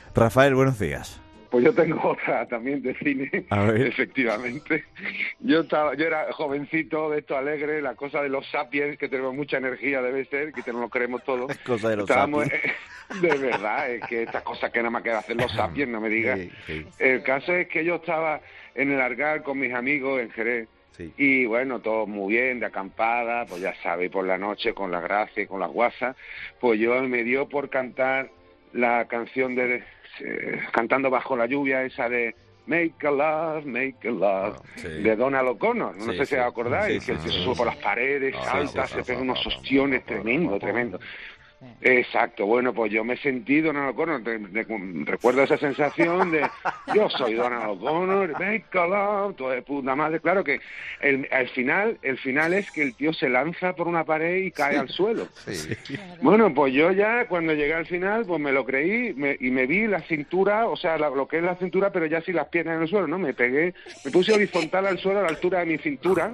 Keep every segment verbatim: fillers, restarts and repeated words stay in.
Rafael, buenos días. Pues yo tengo otra también de cine, A ver. efectivamente. Yo estaba, yo era jovencito, de esto alegre, la cosa de los sapiens, que tenemos mucha energía, debe ser, que te lo creemos todo. Es cosa de los Estábamos, sapiens. eh, de verdad, es que estas cosas que nada más queda hacer los sapiens, no me digas. Sí, sí. El caso es que yo estaba en el Argal con mis amigos en Jerez. Sí. Y bueno, todo muy bien, de acampada, pues ya sabéis, por la noche, con la gracia y con las guasas, pues yo me dio por cantar la canción de, eh, cantando bajo la lluvia, esa de Make a Love, Make a Love, Oh, sí. de Donald O'Connor, no Sí, sé sí. si os acordáis, Sí, que sí, se sí, sube sí. por las paredes, Oh, salta, sí, se sí, pega sí, unos sí, ostiones sí, tremendo, sí. tremendo. Exacto, bueno, pues yo me sentí Donald O'Connor, de- de- recuerdo esa sensación de yo soy Donald O'Connor, make a love, todo de puta madre, claro que el, al final, el final es que el tío se lanza por una pared y cae al suelo. Sí. Bueno, pues yo ya cuando llegué al final, pues me lo creí me, y me vi la cintura, o sea, la- lo que es la cintura, pero ya sí las piernas en el suelo, ¿no? Me pegué, me puse horizontal al suelo a la altura de mi cintura.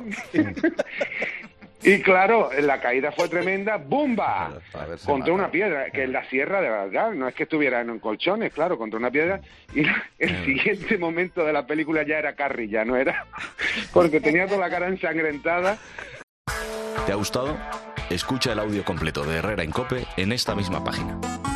Y claro, la caída fue tremenda, ¡bumba! A ver, se Contra mata. una piedra, que es la sierra de verdad, no es que estuviera en colchones, claro, contra una piedra. Y la- el siguiente momento de la película ya era Carrie, ya no era, porque tenía toda la cara ensangrentada. ¿Te ha gustado? Escucha el audio completo de Herrera en COPE en esta misma página.